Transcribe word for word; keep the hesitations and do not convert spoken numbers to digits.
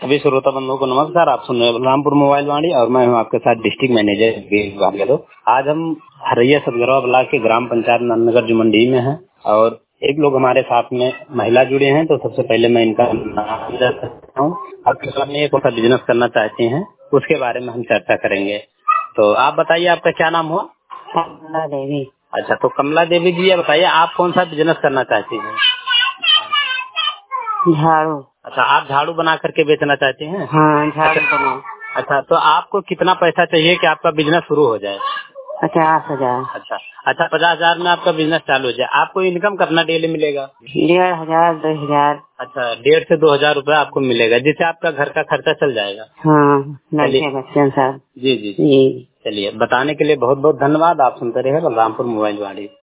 सभी श्रोता बंधुओं को नमस्कार। आप सुन रहे हैं बलरामपुर मोबाइल वाणी और मैं हूं आपके साथ डिस्ट्रिक्ट मैनेजर यादव। आज हम हरैया सतगरवा ब्लॉक के ग्राम पंचायत नंदनगर जुमंडी में हैं और एक लोग हमारे साथ में महिला जुड़े हैं। तो सबसे पहले मैं इनका नाम ले सकता हूँ। आपके सामने एक और बिजनेस करना चाहते हैं उसके बारे में हम चर्चा करेंगे। तो आप बताइए, आपका क्या नाम हुआ? कमला देवी। अच्छा, तो कमला देवी जी, ये बताइए आप कौन सा बिजनेस करना चाहती हैं? झाड़ू। अच्छा, आप झाड़ू बना करके बेचना चाहते हैं? हाँ, झाड़ू बना। अच्छा, तो आपको कितना पैसा चाहिए कि आपका बिजनेस शुरू हो जाए? पचास हजार। अच्छा अच्छा, पचास हजार में आपका बिजनेस चालू हो जाए। आपको इनकम कितना डेली मिलेगा? डेढ़ हजार दो हजार। अच्छा, डेढ़ से दो हजार रूपए आपको मिलेगा, जिससे आपका घर का खर्चा चल जाएगा। हाँ, चलिए। लड़के बच्चे सब। जी जी जी। चलिए, बताने के लिए बहुत बहुत धन्यवाद। आप सुनते रहे बलरामपुर मोबाइल वाणी।